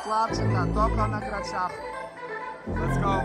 Klarczyka, только на грачах. Let's go.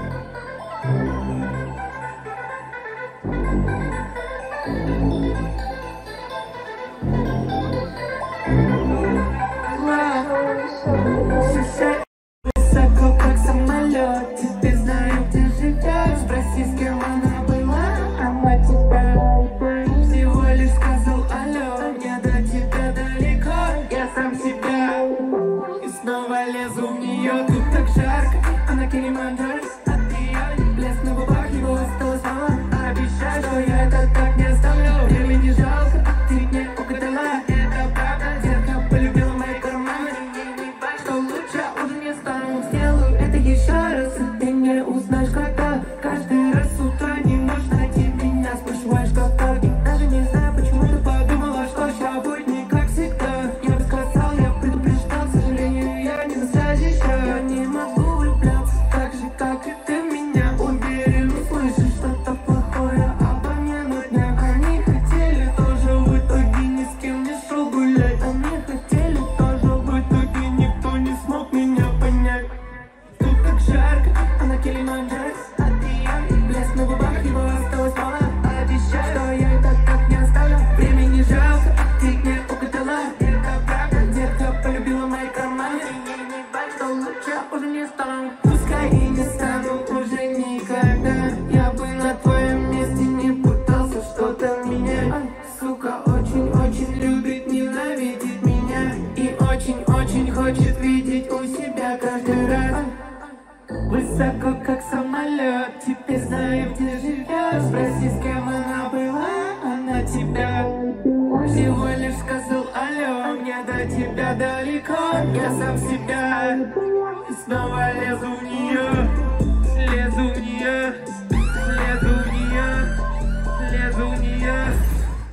Высоко, как самолет, теперь знаю, где живешь. Спроси, с кем она была, она тебя всего лишь сказал алло. Мне до тебя далеко, я сам себя. И снова лезу в нее, тут так жарко, она Килиманджаро. От ее блеск на губах, его осталось мало. Обещаю, что я это так не оставлю. Время не жалко, ты мне угадала. Это правда, детка полюбила мои карманы. Что лучше уже не стану, сделаю это еще раз. И ты не узнаешь, когда. Каждый раз с утра не можешь найти меня. Спрашиваешь, как торги. Даже не знаю, почему ты подумала, что сейчас будет не как всегда. Я бы сказал, я предупреждал, к сожалению, я не настоящая. Я не могу влюбляться так же, как и ты в меня. Уверен, услышишь что-то плохое обо мне на днях. Они хотели тоже, в итоге ни с кем не шел гулять. Они хотели тоже, в итоге никто не смог меня понять. Тут так жарко, она Килиманджаро. От ее блеск на губах, его осталось мало. Обещаю, что я это так не оставлю. Времени жалко, ты мне угадала. Это правда, детка полюбила мои карманы. И не бать, что лучше уже не стану. Пускай и не стану уже никогда. Я бы на твоем месте не пытался что-то менять. Сука очень-очень любит, ненавидит меня. И очень-очень хочет видеть у себя каждый раз. Высоко, как самолет, теперь знаю, где живешь. Спроси, с кем она была, она тебя всего лишь сказал алло. Мне до тебя далеко, я сам себя. И снова лезу в нее.